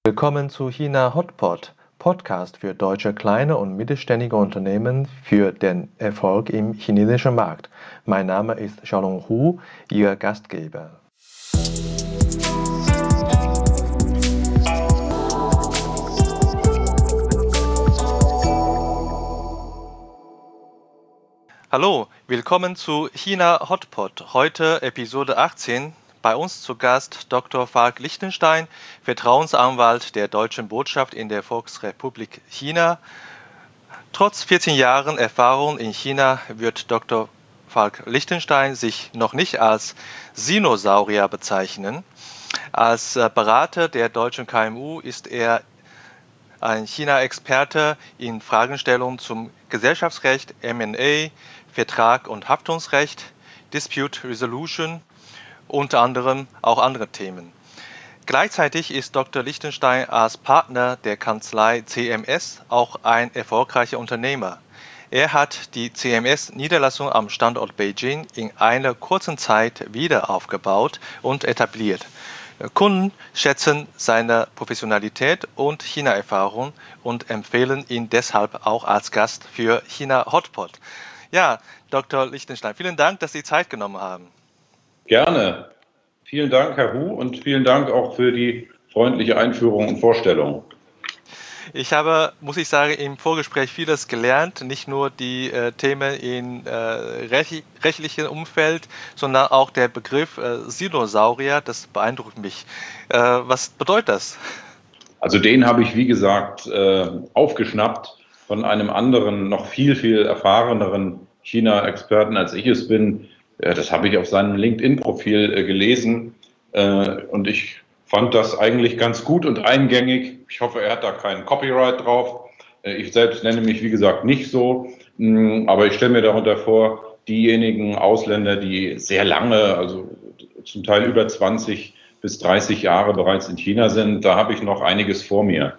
Willkommen zu China Hotpot, Podcast für deutsche kleine und mittelständige Unternehmen für den Erfolg im chinesischen Markt. Mein Name ist Xiaolong Hu, Ihr Gastgeber. Hallo, willkommen zu China Hotpot. Heute Episode 18. Bei uns zu Gast Dr. Falk Lichtenstein, Vertrauensanwalt der Deutschen Botschaft in der Volksrepublik China. Trotz 14 Jahren Erfahrung in China wird Dr. Falk Lichtenstein sich noch nicht als Sinosaurier bezeichnen. Als Berater der deutschen KMU ist er ein China-Experte in Fragestellungen zum Gesellschaftsrecht, M&A, Vertrag- und Haftungsrecht, Dispute Resolution, unter anderem auch andere Themen. Gleichzeitig ist Dr. Lichtenstein als Partner der Kanzlei CMS auch ein erfolgreicher Unternehmer. Er hat die CMS-Niederlassung am Standort Beijing in einer kurzen Zeit wieder aufgebaut und etabliert. Kunden schätzen seine Professionalität und China-Erfahrung und empfehlen ihn deshalb auch als Gast für China Hotpot. Ja, Dr. Lichtenstein, vielen Dank, dass Sie Zeit genommen haben. Gerne. Vielen Dank, Herr Hu, und vielen Dank auch für die freundliche Einführung und Vorstellung. Ich habe, muss ich sagen, im Vorgespräch vieles gelernt, nicht nur die Themen im rechtlichen Umfeld, sondern auch der Begriff Sinosaurier, das beeindruckt mich. Was bedeutet das? Also den habe ich, wie gesagt, aufgeschnappt von einem anderen, noch viel, viel erfahreneren China-Experten, als ich es bin. Das habe ich auf seinem LinkedIn-Profil gelesen und ich fand das eigentlich ganz gut und eingängig. Ich hoffe, er hat da keinen Copyright drauf. Ich selbst nenne mich, wie gesagt, nicht so, aber ich stelle mir darunter vor, diejenigen Ausländer, die sehr lange, also zum Teil über 20 bis 30 Jahre bereits in China sind, da habe ich noch einiges vor mir.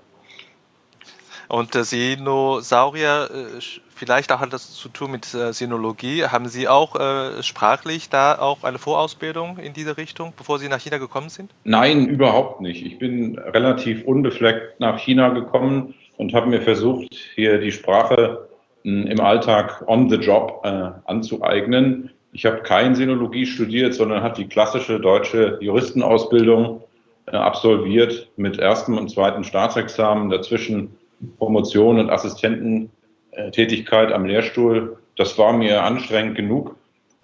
Und Sinosaurier, vielleicht auch hat das zu tun mit Sinologie. Haben Sie auch sprachlich da auch eine Vorausbildung in diese Richtung, bevor Sie nach China gekommen sind? Nein, überhaupt nicht. Ich bin relativ unbefleckt nach China gekommen und habe mir versucht, hier die Sprache im Alltag on the job anzueignen. Ich habe kein Sinologie studiert, sondern habe die klassische deutsche Juristenausbildung absolviert mit erstem und zweitem Staatsexamen, dazwischen Promotion und Assistententätigkeit am Lehrstuhl. Das war mir anstrengend genug,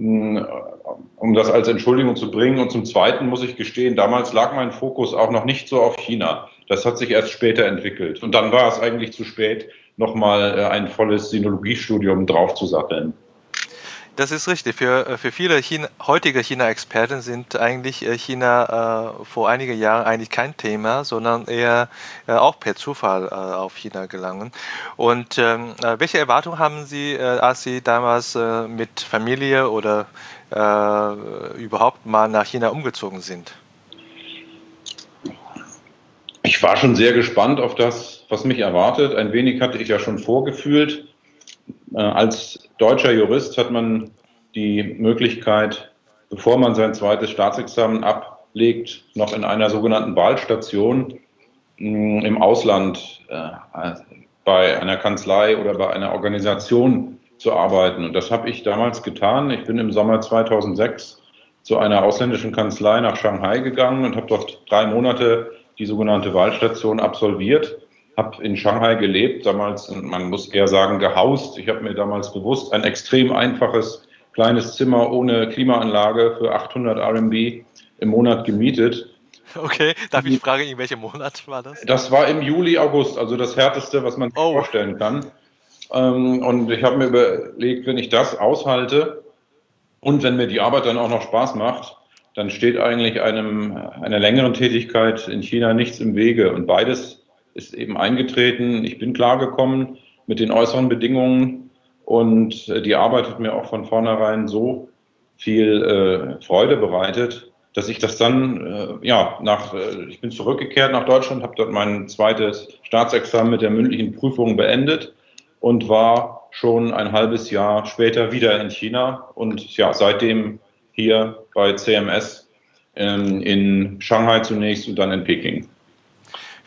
um das als Entschuldigung zu bringen. Und zum Zweiten muss ich gestehen, damals lag mein Fokus auch noch nicht so auf China. Das hat sich erst später entwickelt. Und dann war es eigentlich zu spät, nochmal ein volles Sinologiestudium draufzusatteln. Das ist richtig. Für viele heutige China-Experten sind eigentlich China vor einigen Jahren eigentlich kein Thema, sondern eher auch per Zufall auf China gelangen. Und welche Erwartungen haben Sie, als Sie damals mit Familie oder überhaupt mal nach China umgezogen sind? Ich war schon sehr gespannt auf das, was mich erwartet. Ein wenig hatte ich ja schon vorgefühlt. Als deutscher Jurist hat man die Möglichkeit, bevor man sein zweites Staatsexamen ablegt, noch in einer sogenannten Wahlstation im Ausland bei einer Kanzlei oder bei einer Organisation zu arbeiten. Und das habe ich damals getan. Ich bin im Sommer 2006 zu einer ausländischen Kanzlei nach Shanghai gegangen und habe dort 3 Monate die sogenannte Wahlstation absolviert. Habe in Shanghai gelebt, damals, man muss eher sagen, gehaust. Ich habe mir damals bewusst ein extrem einfaches, kleines Zimmer ohne Klimaanlage für 800 RMB im Monat gemietet. Okay, darf ich fragen, in welchem Monat war das? Das war im Juli, August, also das Härteste, was man sich vorstellen kann. Und ich habe mir überlegt, wenn ich das aushalte und wenn mir die Arbeit dann auch noch Spaß macht, dann steht eigentlich einer längeren Tätigkeit in China nichts im Wege. Und beides ist eben eingetreten. Ich bin klargekommen mit den äußeren Bedingungen und die Arbeit hat mir auch von vornherein so viel Freude bereitet, dass ich das dann, ich bin zurückgekehrt nach Deutschland, habe dort mein zweites Staatsexamen mit der mündlichen Prüfung beendet und war schon ein halbes Jahr später wieder in China und ja, seitdem hier bei CMS in Shanghai zunächst und dann in Peking.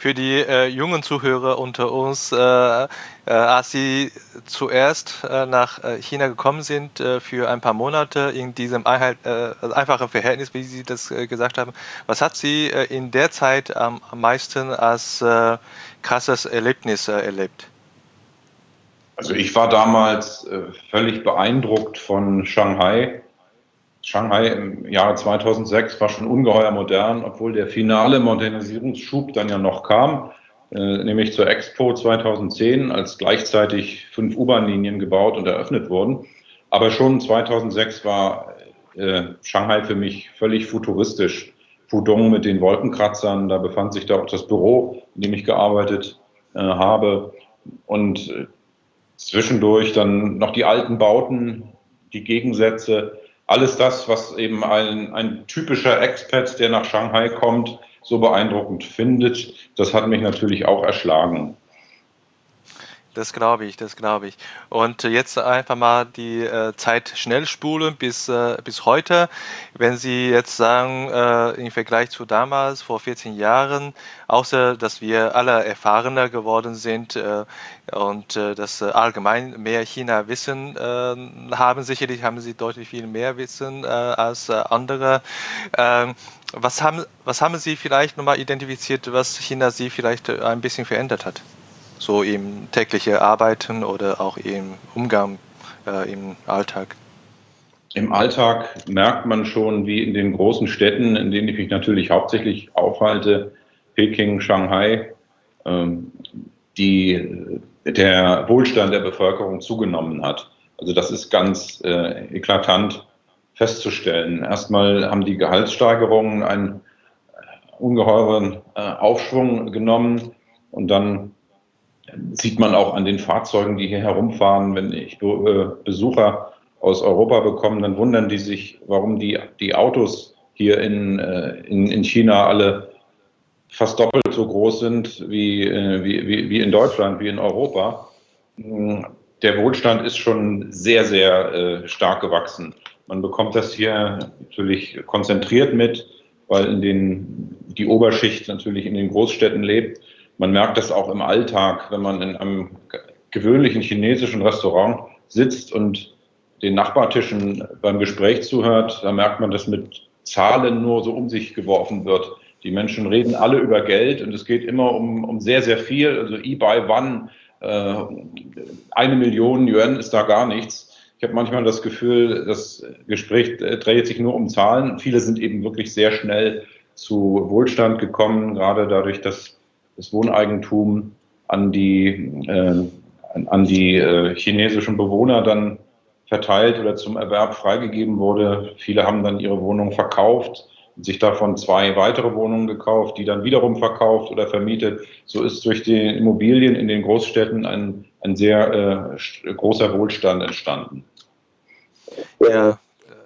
für die jungen Zuhörer unter uns, als Sie zuerst nach China gekommen sind für ein paar Monate in diesem einfachen Verhältnis, wie Sie das gesagt haben, was hat Sie in der Zeit am meisten als krasses Erlebnis erlebt? Also ich war damals völlig beeindruckt von Shanghai. Shanghai im Jahre 2006 war schon ungeheuer modern, obwohl der finale Modernisierungsschub dann ja noch kam, nämlich zur Expo 2010, als gleichzeitig 5 U-Bahn-Linien gebaut und eröffnet wurden. Aber schon 2006 war Shanghai für mich völlig futuristisch. Pudong mit den Wolkenkratzern, da befand sich da auch das Büro, in dem ich gearbeitet habe. Und zwischendurch dann noch die alten Bauten, die Gegensätze, alles das, was eben ein typischer Expat, der nach Shanghai kommt, so beeindruckend findet, das hat mich natürlich auch erschlagen. Das glaube ich, das glaube ich. Und jetzt einfach mal die Zeit schnell spulen bis heute. Wenn Sie jetzt sagen, im Vergleich zu damals, vor 14 Jahren, außer dass wir alle erfahrener geworden sind dass allgemein mehr China Wissen haben, sicherlich haben Sie deutlich viel mehr Wissen als andere. Was haben Sie vielleicht nochmal identifiziert, was China Sie vielleicht ein bisschen verändert hat? So im täglichen Arbeiten oder auch im Umgang im Alltag? Im Alltag merkt man schon, wie in den großen Städten, in denen ich mich natürlich hauptsächlich aufhalte, Peking, Shanghai, der Wohlstand der Bevölkerung zugenommen hat. Also das ist ganz eklatant festzustellen. Erstmal haben die Gehaltssteigerungen einen ungeheuren Aufschwung genommen und dann sieht man auch an den Fahrzeugen, die hier herumfahren. Wenn ich Besucher aus Europa bekomme, dann wundern die sich, warum die Autos hier in China alle fast doppelt so groß sind wie in Deutschland, wie in Europa. Der Wohlstand ist schon sehr, sehr stark gewachsen. Man bekommt das hier natürlich konzentriert mit, weil die Oberschicht natürlich in den Großstädten lebt. Man merkt das auch im Alltag, wenn man in einem gewöhnlichen chinesischen Restaurant sitzt und den Nachbartischen beim Gespräch zuhört, da merkt man, dass mit Zahlen nur so um sich geworfen wird. Die Menschen reden alle über Geld und es geht immer um sehr, sehr viel. Also buy one, 1 Million Yuan ist da gar nichts. Ich habe manchmal das Gefühl, das Gespräch dreht sich nur um Zahlen. Viele sind eben wirklich sehr schnell zu Wohlstand gekommen, gerade dadurch, dass das Wohneigentum an die chinesischen Bewohner dann verteilt oder zum Erwerb freigegeben wurde. Viele haben dann ihre Wohnung verkauft und sich davon 2 weitere Wohnungen gekauft, die dann wiederum verkauft oder vermietet. So ist durch die Immobilien in den Großstädten ein sehr großer Wohlstand entstanden. Ja.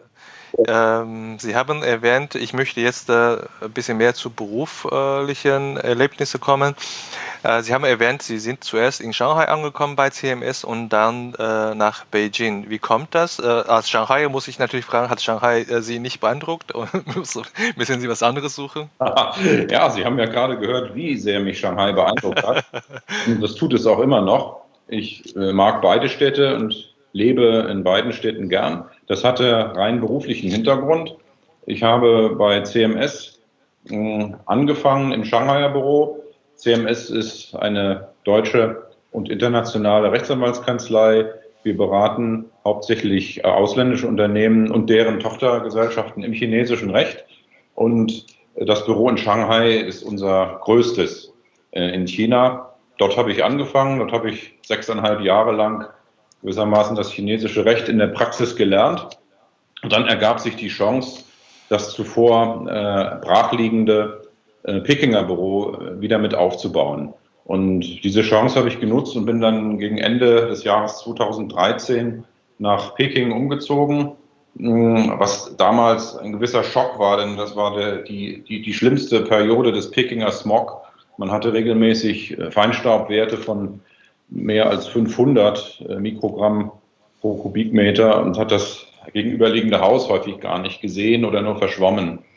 Sie haben erwähnt, ich möchte jetzt ein bisschen mehr zu beruflichen Erlebnissen kommen. Sie haben erwähnt, Sie sind zuerst in Shanghai angekommen bei CMS und dann nach Beijing. Wie kommt das? Als Shanghai muss ich natürlich fragen, hat Shanghai Sie nicht beeindruckt? Müssen Sie was anderes suchen? Ja, Sie haben ja gerade gehört, wie sehr mich Shanghai beeindruckt hat. Und das tut es auch immer noch. Ich mag beide Städte und lebe in beiden Städten gern. Das hatte rein beruflichen Hintergrund. Ich habe bei CMS angefangen im Shanghaier Büro. CMS ist eine deutsche und internationale Rechtsanwaltskanzlei. Wir beraten hauptsächlich ausländische Unternehmen und deren Tochtergesellschaften im chinesischen Recht. Und das Büro in Shanghai ist unser größtes in China. Dort habe ich angefangen, dort habe ich 6,5 Jahre lang gewissermaßen das chinesische Recht in der Praxis gelernt. Und dann ergab sich die Chance, das zuvor brachliegende Pekinger Büro wieder mit aufzubauen. Und diese Chance habe ich genutzt und bin dann gegen Ende des Jahres 2013 nach Peking umgezogen, was damals ein gewisser Schock war, denn das war die schlimmste Periode des Pekinger Smog. Man hatte regelmäßig Feinstaubwerte von mehr als 500 Mikrogramm pro Kubikmeter und hat das gegenüberliegende Haus häufig gar nicht gesehen oder nur verschwommen.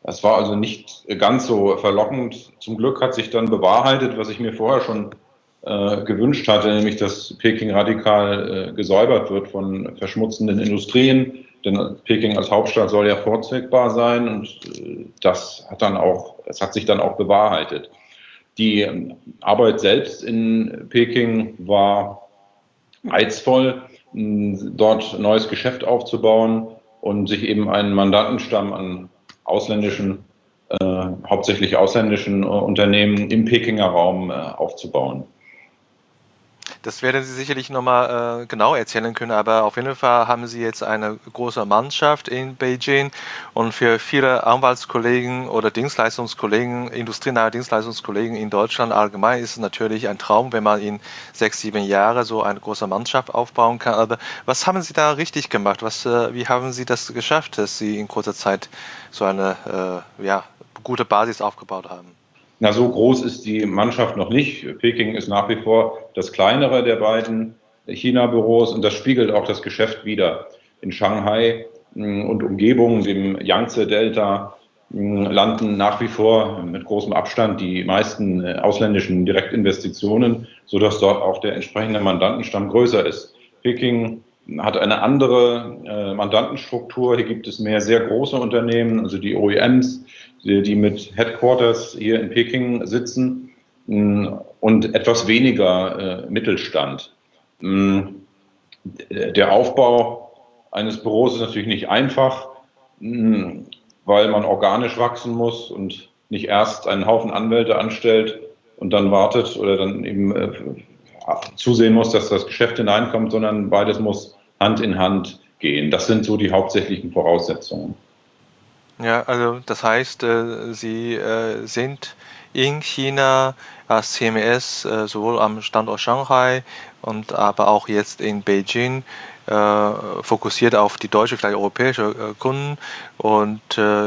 Das war also nicht ganz so verlockend. Zum Glück hat sich dann bewahrheitet, was ich mir vorher schon gewünscht hatte, nämlich dass Peking radikal gesäubert wird von verschmutzenden Industrien. Denn Peking als Hauptstadt soll ja vorzugbar sein und das hat sich dann auch bewahrheitet. Die Arbeit selbst in Peking war reizvoll, dort neues Geschäft aufzubauen und sich eben einen Mandantenstamm an hauptsächlich ausländischen Unternehmen im Pekinger Raum aufzubauen. Das werden Sie sicherlich nochmal genau erzählen können, aber auf jeden Fall haben Sie jetzt eine große Mannschaft in Beijing und für viele Anwaltskollegen oder Dienstleistungskollegen, industrienahe Dienstleistungskollegen in Deutschland allgemein ist es natürlich ein Traum, wenn man in 6, 7 Jahren so eine große Mannschaft aufbauen kann. Aber was haben Sie da richtig gemacht? Wie haben Sie das geschafft, dass Sie in kurzer Zeit so eine gute Basis aufgebaut haben? Na, so groß ist die Mannschaft noch nicht. Peking ist nach wie vor das kleinere der beiden China-Büros und das spiegelt auch das Geschäft wider. In Shanghai und Umgebung, dem Yangtze-Delta, landen nach wie vor mit großem Abstand die meisten ausländischen Direktinvestitionen, sodass dort auch der entsprechende Mandantenstamm größer ist. Peking hat eine andere Mandantenstruktur. Hier gibt es mehr sehr große Unternehmen, also die OEMs, die mit Headquarters hier in Peking sitzen und etwas weniger Mittelstand. Der Aufbau eines Büros ist natürlich nicht einfach, weil man organisch wachsen muss und nicht erst einen Haufen Anwälte anstellt und dann wartet oder dann eben zusehen muss, dass das Geschäft hineinkommt, sondern beides muss Hand in Hand gehen. Das sind so die hauptsächlichen Voraussetzungen. Ja, also das heißt, Sie sind in China als CMS sowohl am Standort Shanghai und aber auch jetzt in Beijing fokussiert auf die deutsche, vielleicht europäische Kunden und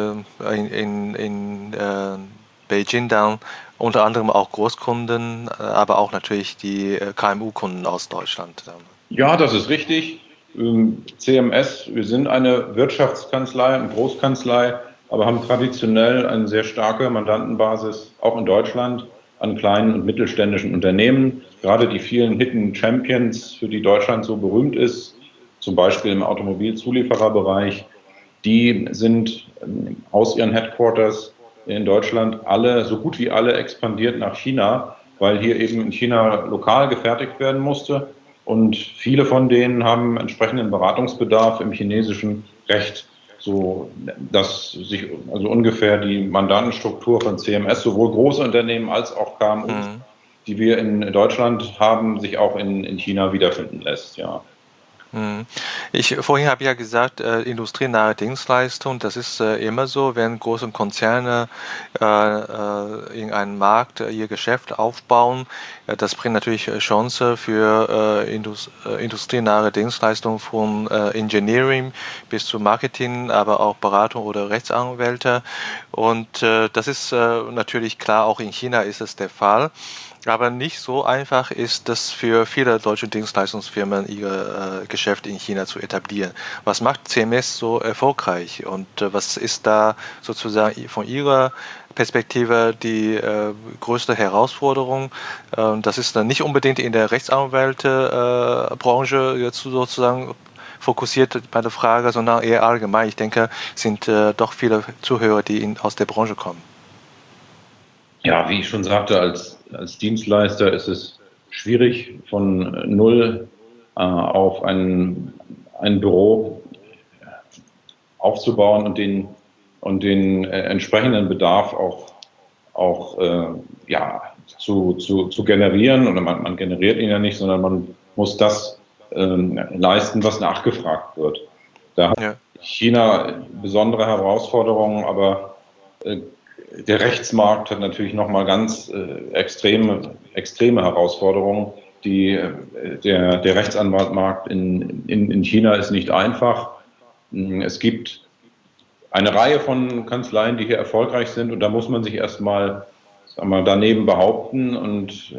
in Beijing dann unter anderem auch Großkunden, aber auch natürlich die KMU-Kunden aus Deutschland. Ja, das ist richtig. CMS, wir sind eine Wirtschaftskanzlei, eine Großkanzlei, aber haben traditionell eine sehr starke Mandantenbasis, auch in Deutschland, an kleinen und mittelständischen Unternehmen. Gerade die vielen Hidden Champions, für die Deutschland so berühmt ist, zum Beispiel im Automobilzuliefererbereich, die sind aus ihren Headquarters in Deutschland so gut wie alle expandiert nach China, weil hier eben in China lokal gefertigt werden musste. Und viele von denen haben entsprechenden Beratungsbedarf im chinesischen Recht, so dass sich also ungefähr die Mandantenstruktur von CMS, sowohl große Unternehmen als auch KMUs, die wir in Deutschland haben, sich auch in China wiederfinden lässt, ja. Vorhin habe ich ja gesagt, industrienahe Dienstleistung, das ist immer so, wenn große Konzerne in einem Markt ihr Geschäft aufbauen. Das bringt natürlich Chancen für industrienahe Dienstleistungen von Engineering bis zu Marketing, aber auch Beratung oder Rechtsanwälte. Und das ist natürlich klar, auch in China ist es der Fall. Aber nicht so einfach ist das für viele deutsche Dienstleistungsfirmen, ihr Geschäft in China zu etablieren. Was macht CMS so erfolgreich und was ist da sozusagen von Ihrer Perspektive die größte Herausforderung? Das ist dann nicht unbedingt in der Rechtsanwältebranche jetzt sozusagen fokussiert bei der Frage, sondern eher allgemein. Ich denke, es sind doch viele Zuhörer, die aus der Branche kommen. Ja, wie ich schon sagte, als Dienstleister ist es schwierig, von null auf ein Büro aufzubauen und den entsprechenden Bedarf auch zu generieren. Oder man generiert ihn ja nicht, sondern man muss das leisten, was nachgefragt wird. Da hat China besondere Herausforderungen, aber der Rechtsmarkt hat natürlich nochmal ganz extreme Herausforderungen. Der Rechtsanwaltmarkt in China ist nicht einfach. Es gibt eine Reihe von Kanzleien, die hier erfolgreich sind und da muss man sich erstmal daneben behaupten und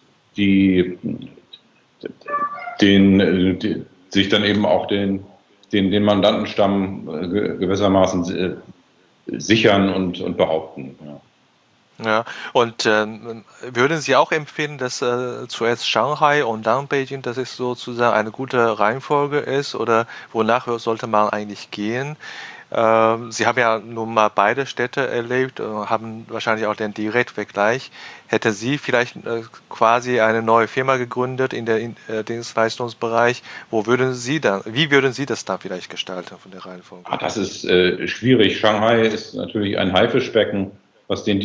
sich dann eben auch den den Mandantenstamm gewissermaßen sichern und behaupten. Ja. Ja, und würden Sie auch empfehlen, dass zuerst Shanghai und dann Beijing, dass es sozusagen eine gute Reihenfolge ist oder wonach sollte man eigentlich gehen? Sie haben ja nun mal beide Städte erlebt, haben wahrscheinlich auch den Direktvergleich. Hätte Sie vielleicht quasi eine neue Firma gegründet in der Dienstleistungsbereich, wie würden Sie das dann vielleicht gestalten von der Reihenfolge? Das ist schwierig. Shanghai ist natürlich ein Haifischbecken, was den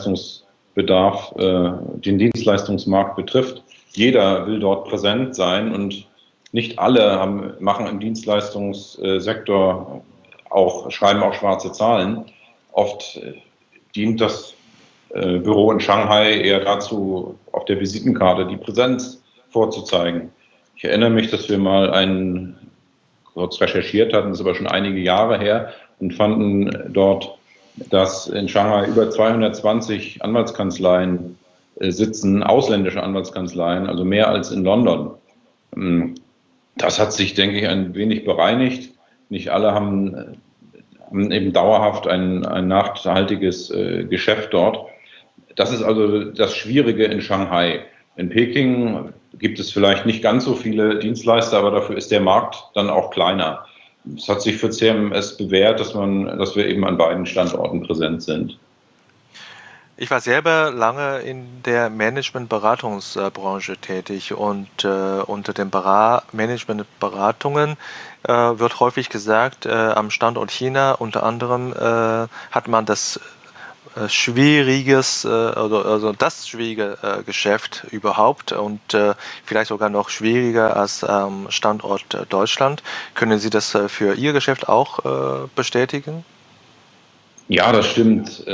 den Dienstleistungsmarkt betrifft. Jeder will dort präsent sein und nicht alle machen im Dienstleistungssektor schreiben auch schwarze Zahlen. Oft dient das Büro in Shanghai eher dazu, auf der Visitenkarte die Präsenz vorzuzeigen. Ich erinnere mich, dass wir mal kurz recherchiert hatten, das ist aber schon einige Jahre her, und fanden dort, dass in Shanghai über 220 Anwaltskanzleien sitzen, ausländische Anwaltskanzleien, also mehr als in London. Das hat sich, denke ich, ein wenig bereinigt. Nicht alle haben eben dauerhaft ein nachhaltiges Geschäft dort. Das ist also das Schwierige in Shanghai. In Peking gibt es vielleicht nicht ganz so viele Dienstleister, aber dafür ist der Markt dann auch kleiner. Es hat sich für CMS bewährt, dass wir eben an beiden Standorten präsent sind. Ich war selber lange in der Management-Beratungsbranche tätig und unter den Management-Beratungen wird häufig gesagt, am Standort China unter anderem hat man das das schwierige Geschäft überhaupt und vielleicht sogar noch schwieriger als am Standort Deutschland. Können Sie das für Ihr Geschäft auch bestätigen? Ja, das stimmt.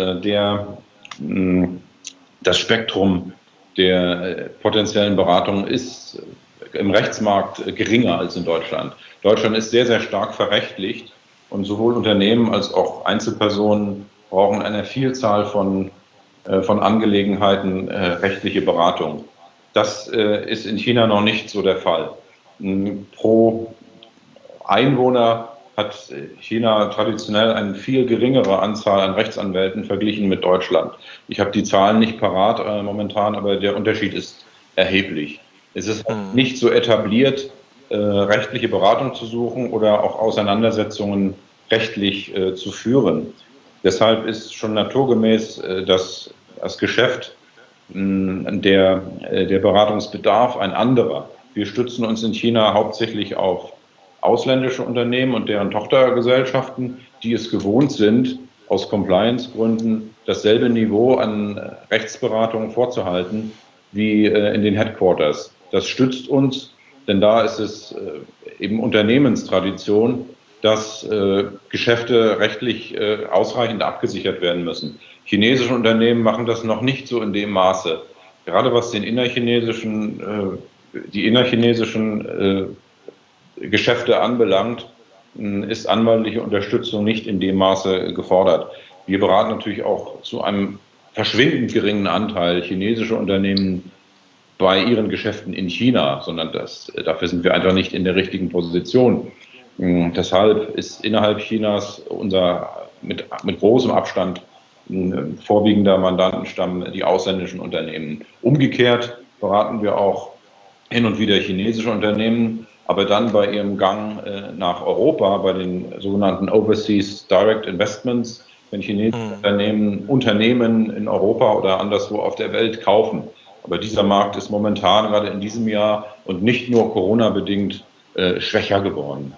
Das Spektrum der potenziellen Beratung ist im Rechtsmarkt geringer als in Deutschland. Deutschland ist sehr, sehr stark verrechtlicht und sowohl Unternehmen als auch Einzelpersonen brauchen eine Vielzahl von Angelegenheiten rechtliche Beratung. Das ist in China noch nicht so der Fall. Pro Einwohner hat China traditionell eine viel geringere Anzahl an Rechtsanwälten verglichen mit Deutschland. Ich habe die Zahlen nicht parat momentan, aber der Unterschied ist erheblich. Es ist nicht so etabliert, rechtliche Beratung zu suchen oder auch Auseinandersetzungen rechtlich zu führen. Deshalb ist schon naturgemäß das Geschäft, der Beratungsbedarf ein anderer. Wir stützen uns in China hauptsächlich auf ausländische Unternehmen und deren Tochtergesellschaften, die es gewohnt sind, aus Compliance-Gründen dasselbe Niveau an Rechtsberatung vorzuhalten wie in den Headquarters. Das stützt uns, denn da ist es eben Unternehmenstradition, dass Geschäfte rechtlich ausreichend abgesichert werden müssen. Chinesische Unternehmen machen das noch nicht so in dem Maße. Gerade was die innerchinesischen Geschäfte anbelangt, ist anwaltliche Unterstützung nicht in dem Maße gefordert. Wir beraten natürlich auch zu einem verschwindend geringen Anteil chinesische Unternehmen bei ihren Geschäften in China, sondern dafür sind wir einfach nicht in der richtigen Position. Deshalb ist innerhalb Chinas mit großem Abstand ein vorwiegender Mandantenstamm die ausländischen Unternehmen. Umgekehrt beraten wir auch hin und wieder chinesische Unternehmen, aber dann bei ihrem Gang nach Europa, bei den sogenannten Overseas Direct Investments, wenn chinesische Unternehmen in Europa oder anderswo auf der Welt kaufen. Aber dieser Markt ist momentan gerade in diesem Jahr und nicht nur Corona-bedingt schwächer geworden.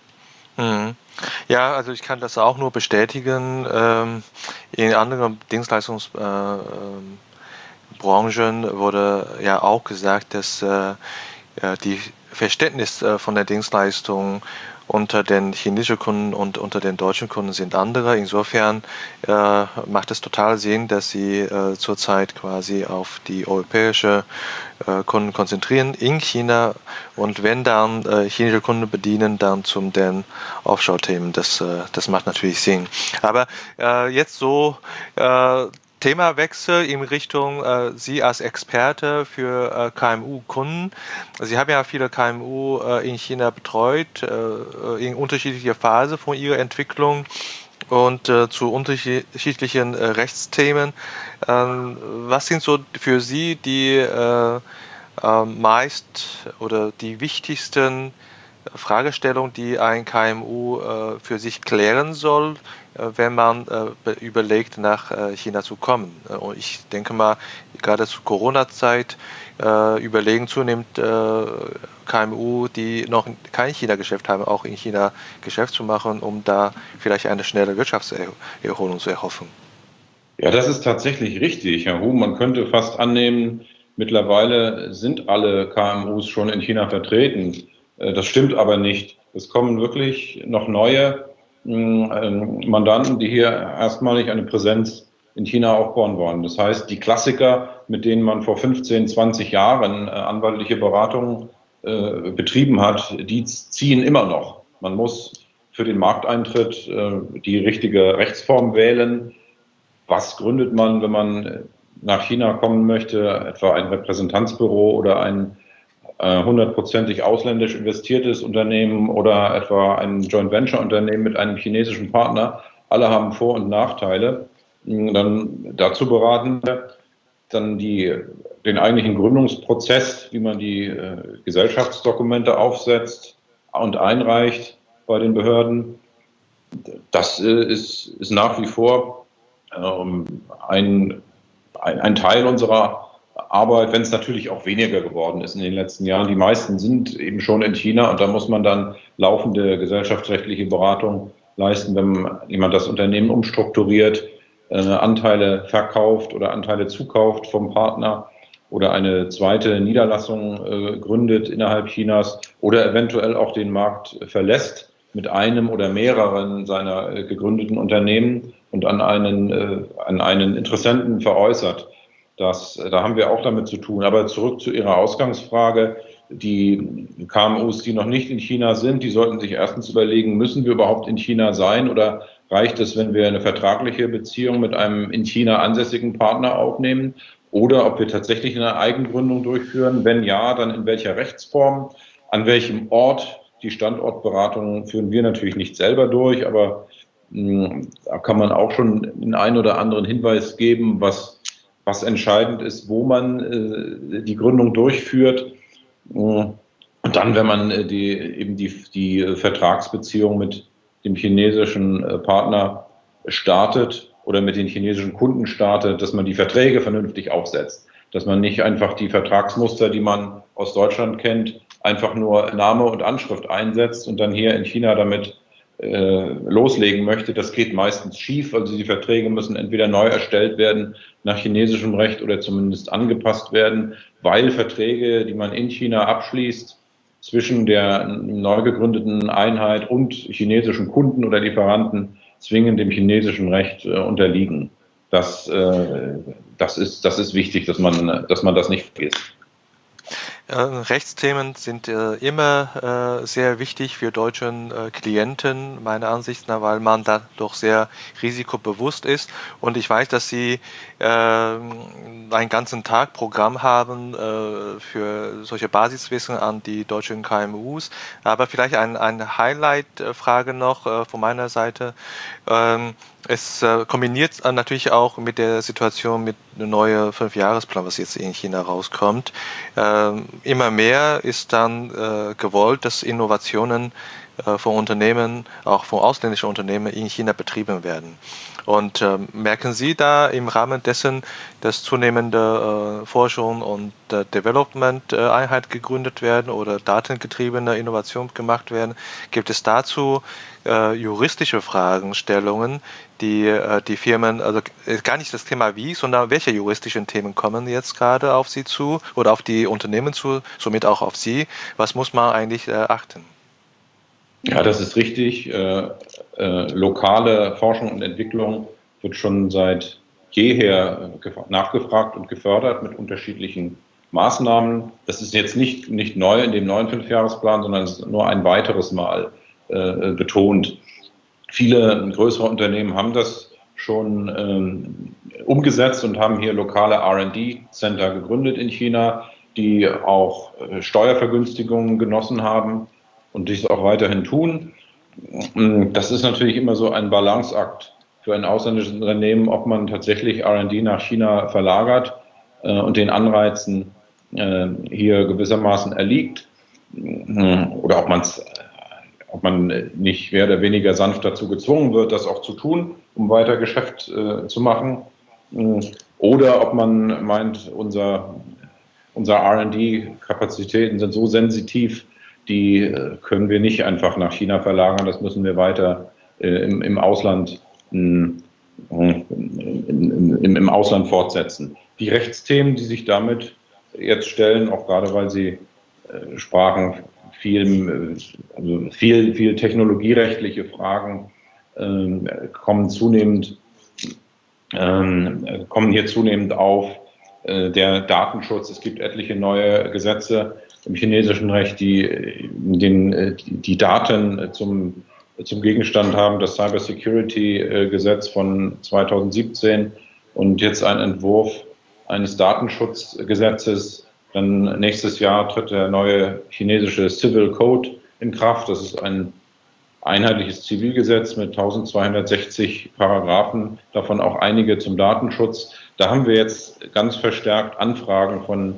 Ja, also ich kann das auch nur bestätigen. In anderen Dienstleistungsbranchen wurde ja auch gesagt, dass die Verständnis von der Dienstleistung unter den chinesischen Kunden und unter den deutschen Kunden sind andere. Insofern macht es total Sinn, dass sie zurzeit quasi auf die europäische Kunden konzentrieren in China und wenn dann chinesische Kunden bedienen, dann zum den Offshore-Themen. Das macht natürlich Sinn. Aber jetzt so Themawechsel in Richtung Sie als Experte für KMU-Kunden. Sie haben ja viele KMU in China betreut, in unterschiedlicher Phase von ihrer Entwicklung und zu unterschiedlichen Rechtsthemen. Was sind so für Sie die meist oder die wichtigsten Fragestellungen, die ein KMU für sich klären soll, wenn man überlegt, nach China zu kommen? Und ich denke mal, gerade zur Corona-Zeit überlegen zunehmend KMU, die noch kein China-Geschäft haben, auch in China Geschäft zu machen, um da vielleicht eine schnelle Wirtschaftserholung zu erhoffen. Ja, das ist tatsächlich richtig, Herr Hu. Man könnte fast annehmen, mittlerweile sind alle KMUs schon in China vertreten. Das stimmt aber nicht. Es kommen wirklich noch neue Mandanten, die hier erstmalig eine Präsenz in China aufbauen wollen. Das heißt, die Klassiker, mit denen man vor 15, 20 Jahren anwaltliche Beratungen betrieben hat, die ziehen immer noch. Man muss für den Markteintritt die richtige Rechtsform wählen. Was gründet man, wenn man nach China kommen möchte? Etwa ein Repräsentanzbüro oder ein 100%ig ausländisch investiertes Unternehmen oder etwa ein Joint Venture Unternehmen mit einem chinesischen Partner. Alle haben Vor- und Nachteile. Dann dazu beraten wir dann den eigentlichen Gründungsprozess, wie man die Gesellschaftsdokumente aufsetzt und einreicht bei den Behörden. Das ist nach wie vor ein Teil unserer Arbeit, wenn es natürlich auch weniger geworden ist in den letzten Jahren. Die meisten sind eben schon in China und da muss man dann laufende gesellschaftsrechtliche Beratung leisten, wenn jemand das Unternehmen umstrukturiert, Anteile verkauft oder Anteile zukauft vom Partner oder eine zweite Niederlassung gründet innerhalb Chinas oder eventuell auch den Markt verlässt mit einem oder mehreren seiner gegründeten Unternehmen und an einen Interessenten veräußert. Da haben wir auch damit zu tun. Aber zurück zu Ihrer Ausgangsfrage. Die KMUs, die noch nicht in China sind, die sollten sich erstens überlegen, müssen wir überhaupt in China sein oder reicht es, wenn wir eine vertragliche Beziehung mit einem in China ansässigen Partner aufnehmen oder ob wir tatsächlich eine Eigengründung durchführen? Wenn ja, dann in welcher Rechtsform, an welchem Ort? Die Standortberatung führen wir natürlich nicht selber durch, aber da kann man auch schon einen oder anderen Hinweis geben, was entscheidend ist, wo man die Gründung durchführt. Und dann, wenn man die Vertragsbeziehung mit dem chinesischen Partner startet oder mit den chinesischen Kunden startet, dass man die Verträge vernünftig aufsetzt. Dass man nicht einfach die Vertragsmuster, die man aus Deutschland kennt, einfach nur Name und Anschrift einsetzt und dann hier in China damit loslegen möchte. Das geht meistens schief. Also die Verträge müssen entweder neu erstellt werden nach chinesischem Recht oder zumindest angepasst werden, weil Verträge, die man in China abschließt, zwischen der neu gegründeten Einheit und chinesischen Kunden oder Lieferanten zwingend dem chinesischen Recht unterliegen. Das ist wichtig, dass man das nicht vergisst. Rechtsthemen sind immer sehr wichtig für deutsche Klienten, meiner Ansicht nach, weil man da doch sehr risikobewusst ist. Und ich weiß, dass Sie einen ganzen Tag Programm haben für solche Basiswissen an die deutschen KMUs. Aber vielleicht eine Highlight-Frage noch von meiner Seite. Es kombiniert natürlich auch mit der Situation mit einem neuen 5-Jahresplan, was jetzt in China rauskommt. Immer mehr ist dann gewollt, dass Innovationen von Unternehmen, auch von ausländischen Unternehmen in China betrieben werden. Und merken Sie da im Rahmen dessen, dass zunehmende Forschung und Development-Einheit gegründet werden oder datengetriebene Innovation gemacht werden, gibt es dazu juristische Fragestellungen, die Firmen, also gar nicht das Thema wie, sondern welche juristischen Themen kommen jetzt gerade auf Sie zu oder auf die Unternehmen zu, somit auch auf Sie. Was muss man eigentlich achten? Ja, das ist richtig. Lokale Forschung und Entwicklung wird schon seit jeher nachgefragt und gefördert mit unterschiedlichen Maßnahmen. Das ist jetzt nicht neu in dem neuen 5-Jahresplan, sondern es ist nur ein weiteres Mal betont. Viele größere Unternehmen haben das schon umgesetzt und haben hier lokale R&D-Center gegründet in China, die auch Steuervergünstigungen genossen haben und dies auch weiterhin tun. Das ist natürlich immer so ein Balanceakt für ein ausländisches Unternehmen, ob man tatsächlich R&D nach China verlagert und den Anreizen hier gewissermaßen erliegt oder ob man nicht mehr oder weniger sanft dazu gezwungen wird, das auch zu tun, um weiter Geschäft zu machen. Oder ob man meint, unsere R&D-Kapazitäten sind so sensitiv, die können wir nicht einfach nach China verlagern, das müssen wir weiter im Ausland im Ausland fortsetzen. Die Rechtsthemen, die sich damit jetzt stellen, auch gerade weil Sie sprachen, viel technologierechtliche Fragen kommen hier zunehmend auf. Der Datenschutz, es gibt etliche neue Gesetze im chinesischen Recht, die Daten zum Gegenstand haben, das Cybersecurity-Gesetz von 2017 und jetzt ein Entwurf eines Datenschutzgesetzes. Dann nächstes Jahr tritt der neue chinesische Civil Code in Kraft. Das ist ein einheitliches Zivilgesetz mit 1260 Paragraphen, davon auch einige zum Datenschutz. Da haben wir jetzt ganz verstärkt Anfragen von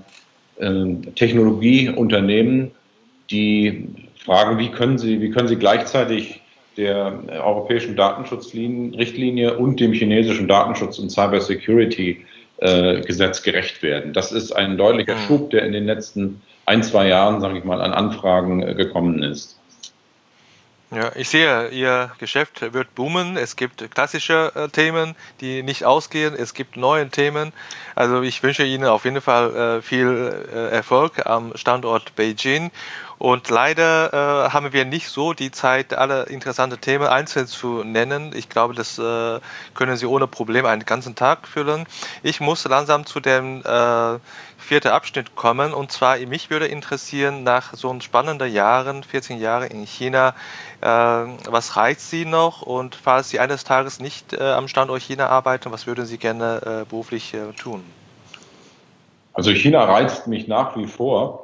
Technologieunternehmen, die fragen, wie können sie gleichzeitig der europäischen Datenschutzrichtlinie und dem chinesischen Datenschutz- und Cybersecurity-Gesetz gerecht werden. Das ist ein deutlicher Schub, der in den letzten 1-2 Jahren, sage ich mal, an Anfragen gekommen ist. Ja, ich sehe, Ihr Geschäft wird boomen. Es gibt klassische Themen, die nicht ausgehen. Es gibt neue Themen. Also ich wünsche Ihnen auf jeden Fall viel Erfolg am Standort Beijing. Und leider haben wir nicht so die Zeit, alle interessanten Themen einzeln zu nennen. Ich glaube, das können Sie ohne Probleme einen ganzen Tag füllen. Ich muss langsam zu dem vierten Abschnitt kommen. Und zwar, mich würde interessieren, nach so spannenden Jahren, 14 Jahre in China, was reizt Sie noch? Und falls Sie eines Tages nicht am Standort China arbeiten, was würden Sie gerne beruflich tun? Also China reizt mich nach wie vor.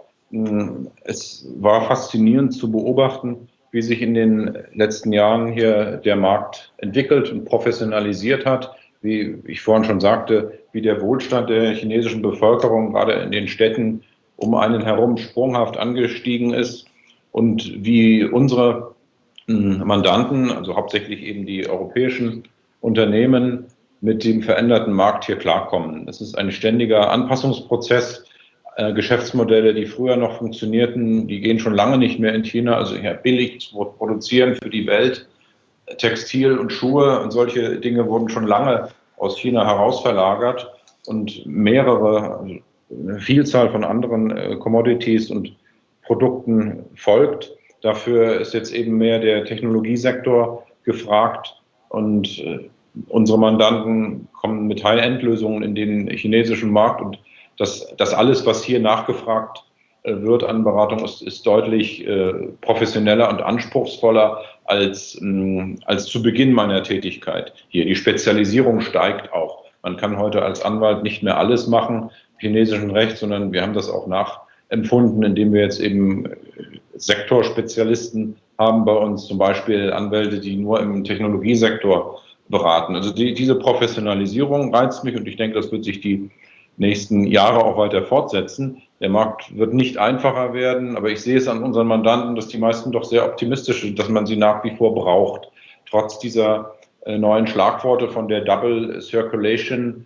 Es war faszinierend zu beobachten, wie sich in den letzten Jahren hier der Markt entwickelt und professionalisiert hat. Wie ich vorhin schon sagte, wie der Wohlstand der chinesischen Bevölkerung gerade in den Städten um einen herum sprunghaft angestiegen ist und wie unsere Mandanten, also hauptsächlich eben die europäischen Unternehmen, mit dem veränderten Markt hier klarkommen. Es ist ein ständiger Anpassungsprozess. Geschäftsmodelle, die früher noch funktionierten, die gehen schon lange nicht mehr in China. Also hier billig zu produzieren für die Welt. Textil und Schuhe und solche Dinge wurden schon lange aus China heraus verlagert und eine Vielzahl von anderen Commodities und Produkten folgt. Dafür ist jetzt eben mehr der Technologiesektor gefragt und unsere Mandanten kommen mit High-End-Lösungen in den chinesischen Markt und das alles, was hier nachgefragt wird an Beratung, ist deutlich professioneller und anspruchsvoller als zu Beginn meiner Tätigkeit hier. Die Spezialisierung steigt auch. Man kann heute als Anwalt nicht mehr alles machen im chinesischen Recht, sondern wir haben das auch nachempfunden, indem wir jetzt eben Sektorspezialisten haben bei uns, zum Beispiel Anwälte, die nur im Technologiesektor beraten. Also diese Professionalisierung reizt mich und ich denke, das wird sich die nächsten Jahre auch weiter fortsetzen. Der Markt wird nicht einfacher werden, aber ich sehe es an unseren Mandanten, dass die meisten doch sehr optimistisch sind, dass man sie nach wie vor braucht. Trotz dieser neuen Schlagworte von der Double Circulation,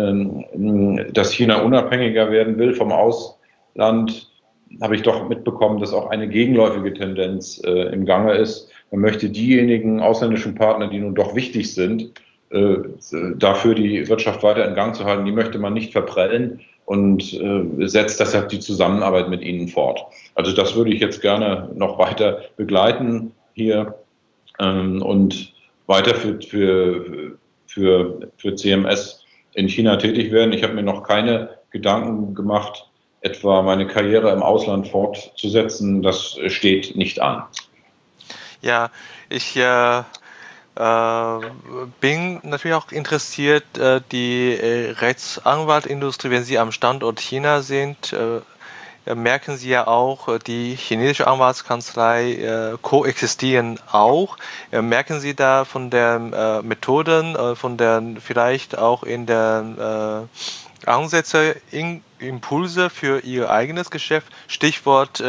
dass China unabhängiger werden will vom Ausland, habe ich doch mitbekommen, dass auch eine gegenläufige Tendenz im Gange ist. Man möchte diejenigen ausländischen Partner, die nun doch wichtig sind, dafür die Wirtschaft weiter in Gang zu halten, die möchte man nicht verprellen und setzt deshalb die Zusammenarbeit mit ihnen fort. Also das würde ich jetzt gerne noch weiter begleiten hier und weiter für CMS in China tätig werden. Ich habe mir noch keine Gedanken gemacht, etwa meine Karriere im Ausland fortzusetzen. Das steht nicht an. Ja, ich Bin natürlich auch interessiert, die Rechtsanwaltindustrie, wenn Sie am Standort China sind, merken Sie ja auch, die chinesische Anwaltskanzlei koexistieren auch. Merken Sie da von den Methoden, von den vielleicht auch in den Ansätze, Impulse für Ihr eigenes Geschäft? Stichwort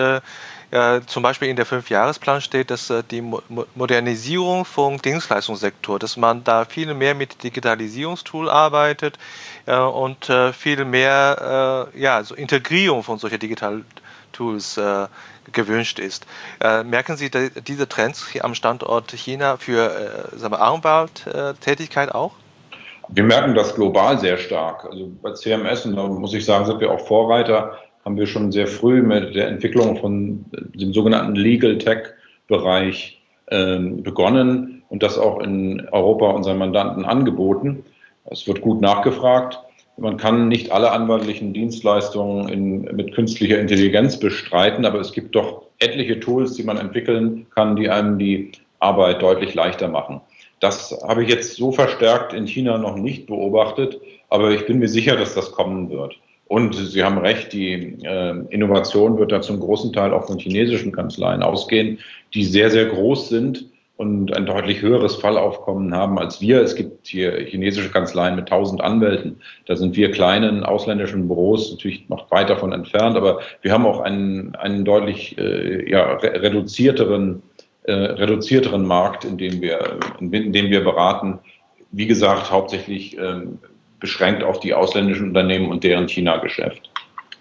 zum Beispiel in der Fünfjahresplan steht, dass die Modernisierung vom Dienstleistungssektor, dass man da viel mehr mit Digitalisierungstool arbeitet und viel mehr so Integrierung von solchen Digital-Tools gewünscht ist. Merken Sie diese Trends hier am Standort China für Anwalttätigkeit auch? Wir merken das global sehr stark. Also bei CMS, und da muss ich sagen, sind wir auch Vorreiter, haben wir schon sehr früh mit der Entwicklung von dem sogenannten Legal Tech Bereich begonnen und das auch in Europa unseren Mandanten angeboten. Es wird gut nachgefragt. Man kann nicht alle anwaltlichen Dienstleistungen mit künstlicher Intelligenz bestreiten, aber es gibt doch etliche Tools, die man entwickeln kann, die einem die Arbeit deutlich leichter machen. Das habe ich jetzt so verstärkt in China noch nicht beobachtet, aber ich bin mir sicher, dass das kommen wird. Und Sie haben recht, die Innovation wird da zum großen Teil auch von chinesischen Kanzleien ausgehen, die sehr, sehr groß sind und ein deutlich höheres Fallaufkommen haben als wir. Es gibt hier chinesische Kanzleien mit 1000 Anwälten. Da sind wir kleinen ausländischen Büros natürlich noch weit davon entfernt, aber wir haben auch einen deutlich reduzierteren Markt, in dem wir beraten. Wie gesagt, hauptsächlich beschränkt auf die ausländischen Unternehmen und deren China-Geschäft.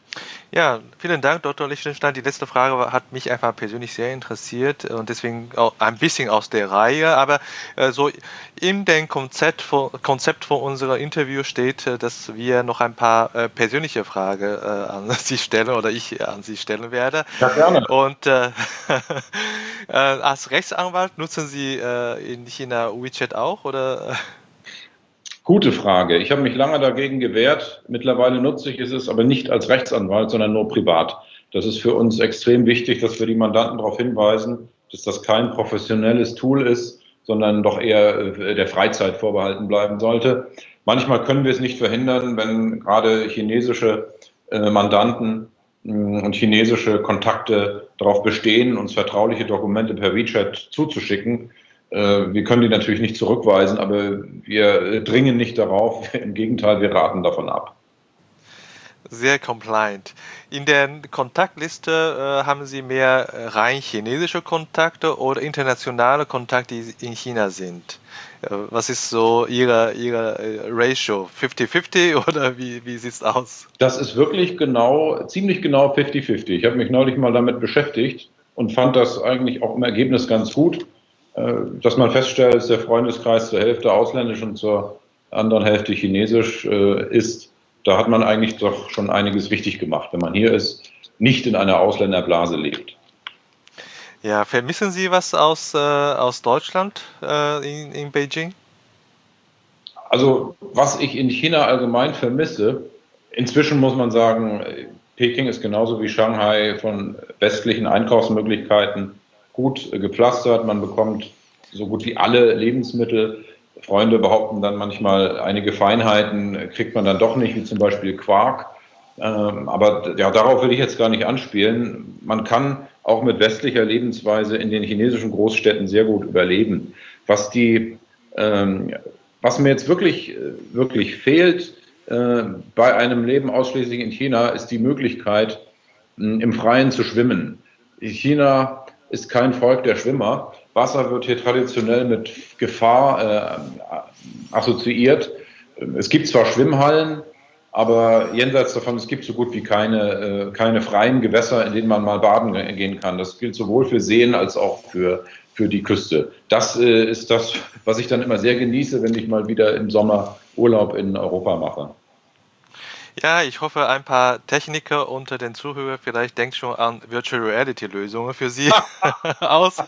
Ja, vielen Dank, Dr. Lichtenstein. Die letzte Frage hat mich einfach persönlich sehr interessiert und deswegen auch ein bisschen aus der Reihe. Aber so in dem Konzept von unserem Interview steht, dass wir noch ein paar persönliche Fragen an Sie stellen oder ich an Sie stellen werde. Ja, gerne. Und als Rechtsanwalt nutzen Sie in China WeChat auch oder? Gute Frage. Ich habe mich lange dagegen gewehrt. Mittlerweile nutze ich es, aber nicht als Rechtsanwalt, sondern nur privat. Das ist für uns extrem wichtig, dass wir die Mandanten darauf hinweisen, dass das kein professionelles Tool ist, sondern doch eher der Freizeit vorbehalten bleiben sollte. Manchmal können wir es nicht verhindern, wenn gerade chinesische Mandanten und chinesische Kontakte darauf bestehen, uns vertrauliche Dokumente per WeChat zuzuschicken. Wir können die natürlich nicht zurückweisen, aber wir dringen nicht darauf. Im Gegenteil, wir raten davon ab. Sehr compliant. In der Kontaktliste haben Sie mehr rein chinesische Kontakte oder internationale Kontakte, die in China sind? Was ist so Ihre Ratio? 50-50 oder wie sieht es aus? Das ist wirklich ziemlich genau 50-50. Ich habe mich neulich mal damit beschäftigt und fand das eigentlich auch im Ergebnis ganz gut, dass man feststellt, dass der Freundeskreis zur Hälfte ausländisch und zur anderen Hälfte chinesisch ist. Da hat man eigentlich doch schon einiges richtig gemacht, wenn man hier ist, nicht in einer Ausländerblase lebt. Ja, vermissen Sie was aus Deutschland in Beijing? Also, was ich in China allgemein vermisse, inzwischen muss man sagen, Peking ist genauso wie Shanghai von westlichen Einkaufsmöglichkeiten gut gepflastert. Man bekommt so gut wie alle Lebensmittel. Freunde behaupten dann manchmal, einige Feinheiten kriegt man dann doch nicht, wie zum Beispiel Quark. Aber ja, darauf will ich jetzt gar nicht anspielen. Man kann auch mit westlicher Lebensweise in den chinesischen Großstädten sehr gut überleben. Was mir jetzt wirklich fehlt bei einem Leben ausschließlich in China, ist die Möglichkeit, im Freien zu schwimmen. China ist kein Volk der Schwimmer. Wasser wird hier traditionell mit Gefahr assoziiert. Es gibt zwar Schwimmhallen, aber jenseits davon, es gibt so gut wie keine freien Gewässer, in denen man mal baden gehen kann. Das gilt sowohl für Seen als auch für die Küste. Das ist das, was ich dann immer sehr genieße, wenn ich mal wieder im Sommer Urlaub in Europa mache. Ja, ich hoffe, ein paar Techniker unter den Zuhörern vielleicht denken schon an Virtual Reality Lösungen für Sie aus.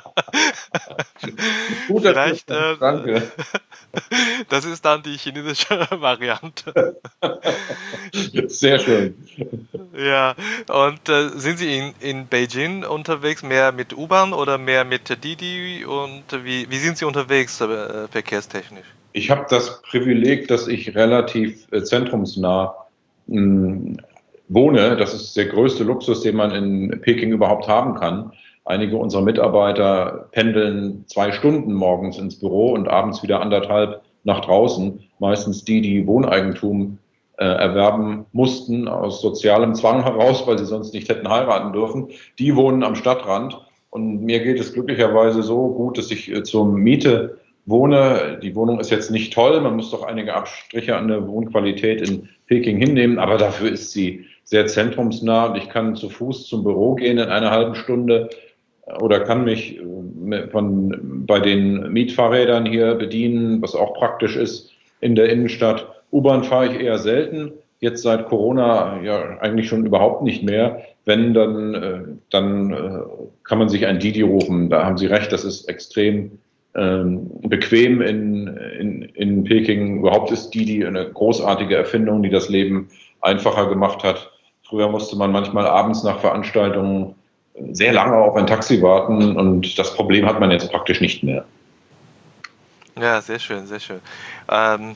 Gut, dass du das Vielleicht, sagst. Danke. das ist dann die chinesische Variante. Sehr schön. Ja, und sind Sie in Beijing unterwegs, mehr mit U-Bahn oder mehr mit Didi? Und wie sind Sie unterwegs, verkehrstechnisch? Ich habe das Privileg, dass ich relativ zentrumsnah mh, wohne. Das ist der größte Luxus, den man in Peking überhaupt haben kann. Einige unserer Mitarbeiter pendeln 2 Stunden morgens ins Büro und abends wieder anderthalb nach draußen. Meistens die, die Wohneigentum erwerben mussten aus sozialem Zwang heraus, weil sie sonst nicht hätten heiraten dürfen. Die wohnen am Stadtrand. Und mir geht es glücklicherweise so gut, dass ich zur Miete wohne. Die Wohnung ist jetzt nicht toll, man muss doch einige Abstriche an der Wohnqualität in Peking hinnehmen, aber dafür ist sie sehr zentrumsnah und ich kann zu Fuß zum Büro gehen in einer halben Stunde oder kann mich bei den Mietfahrrädern hier bedienen, was auch praktisch ist in der Innenstadt. U-Bahn fahre ich eher selten, jetzt seit Corona ja eigentlich schon überhaupt nicht mehr. Wenn, dann kann man sich ein Didi rufen. Da haben Sie recht, das ist extrem bequem in Peking. Überhaupt ist Didi eine großartige Erfindung, die das Leben einfacher gemacht hat. Früher musste man manchmal abends nach Veranstaltungen sehr lange auf ein Taxi warten und das Problem hat man jetzt praktisch nicht mehr. Ja, sehr schön, sehr schön. Ähm,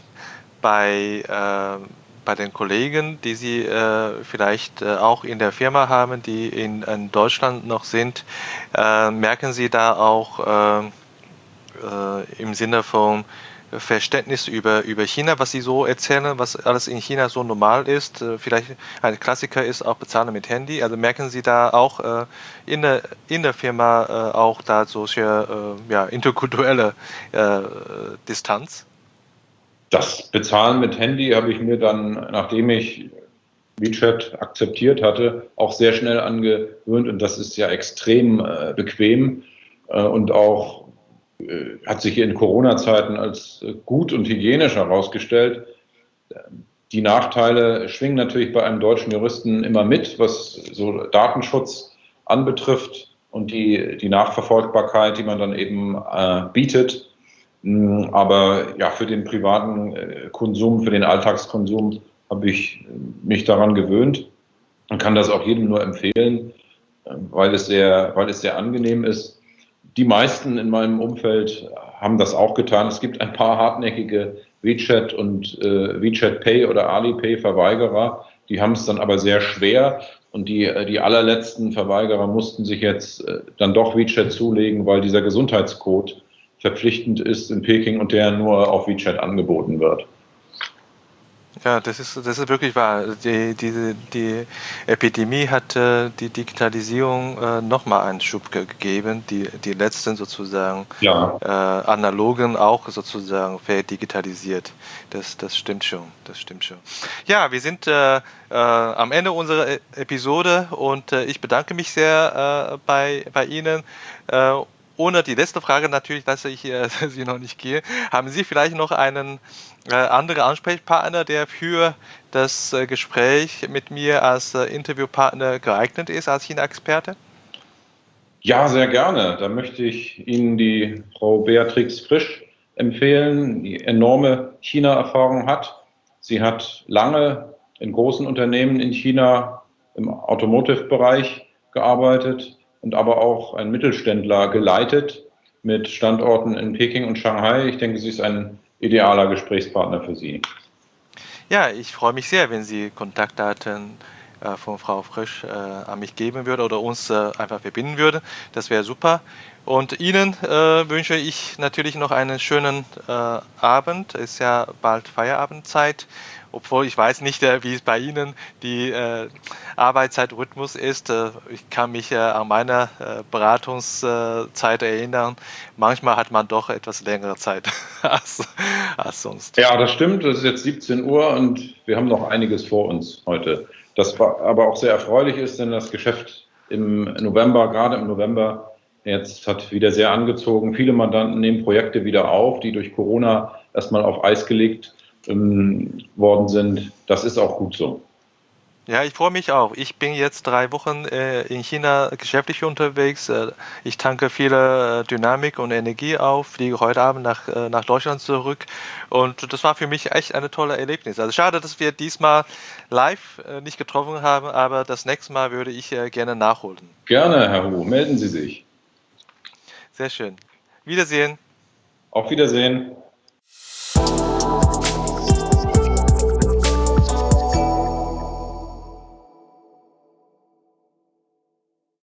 bei den Kollegen, die Sie vielleicht auch in der Firma haben, die in Deutschland noch sind, merken Sie da auch im Sinne von Verständnis über China, was Sie so erzählen, was alles in China so normal ist. Vielleicht ein Klassiker ist auch Bezahlen mit Handy. Also merken Sie da auch in der Firma auch da solche ja, interkulturelle äh, Distanz? Das Bezahlen mit Handy habe ich mir dann, nachdem ich WeChat akzeptiert hatte, auch sehr schnell angewöhnt und das ist ja extrem bequem und auch hat sich in Corona-Zeiten als gut und hygienisch herausgestellt. Die Nachteile schwingen natürlich bei einem deutschen Juristen immer mit, was so Datenschutz anbetrifft und die Nachverfolgbarkeit, die man dann eben bietet. Aber ja, für den privaten Konsum, für den Alltagskonsum habe ich mich daran gewöhnt und kann das auch jedem nur empfehlen, weil es sehr angenehm ist. Die meisten in meinem Umfeld haben das auch getan. Es gibt ein paar hartnäckige WeChat und WeChat Pay oder Alipay Verweigerer. Die haben es dann aber sehr schwer. Und die allerletzten Verweigerer mussten sich jetzt dann doch WeChat zulegen, weil dieser Gesundheitscode verpflichtend ist in Peking und der nur auf WeChat angeboten wird. Ja, das ist wirklich wahr. Die Epidemie hat die Digitalisierung nochmal einen Schub gegeben, die letzten sozusagen Ja, analogen auch sozusagen verdigitalisiert. Das stimmt schon, das stimmt schon. Ja, wir sind am Ende unserer Episode und ich bedanke mich sehr bei Ihnen. Äh, ohne die letzte Frage natürlich lasse ich Sie noch nicht gehen. Haben Sie vielleicht noch einen anderen Ansprechpartner, der für das Gespräch mit mir als Interviewpartner geeignet ist, als China-Experte? ja, sehr gerne. Da möchte ich Ihnen die Frau Beatrix Frisch empfehlen, die enorme China-Erfahrung hat. Sie hat lange in großen Unternehmen in China im Automotive-Bereich gearbeitet und aber auch einen Mittelständler geleitet mit Standorten in Peking und Shanghai. Ich denke, sie ist ein idealer Gesprächspartner für Sie. Ja, ich freue mich sehr, wenn Sie Kontaktdaten von Frau Frisch an mich geben würde oder uns einfach verbinden würde. Das wäre super. Und Ihnen wünsche ich natürlich noch einen schönen Abend. Ist ja bald Feierabendzeit. Obwohl ich weiß nicht, wie es bei Ihnen die Arbeitszeitrhythmus ist. Ich kann mich an meine Beratungszeit erinnern. Manchmal hat man doch etwas längere Zeit als sonst. Ja, das stimmt. Es ist jetzt 17 Uhr und wir haben noch einiges vor uns heute. Das aber auch sehr erfreulich ist, denn das Geschäft im November, gerade im November, jetzt hat wieder sehr angezogen. Viele Mandanten nehmen Projekte wieder auf, die durch Corona erstmal auf Eis gelegt worden sind. Das ist auch gut so. Ja, ich freue mich auch. Ich bin jetzt 3 Wochen in China geschäftlich unterwegs. Ich tanke viele Dynamik und Energie auf, fliege heute Abend nach Deutschland zurück. Und das war für mich echt eine tolle Erlebnis. Also schade, dass wir diesmal live nicht getroffen haben, aber das nächste Mal würde ich gerne nachholen. Gerne, Herr Hu, melden Sie sich. Sehr schön. Wiedersehen. Auf Wiedersehen.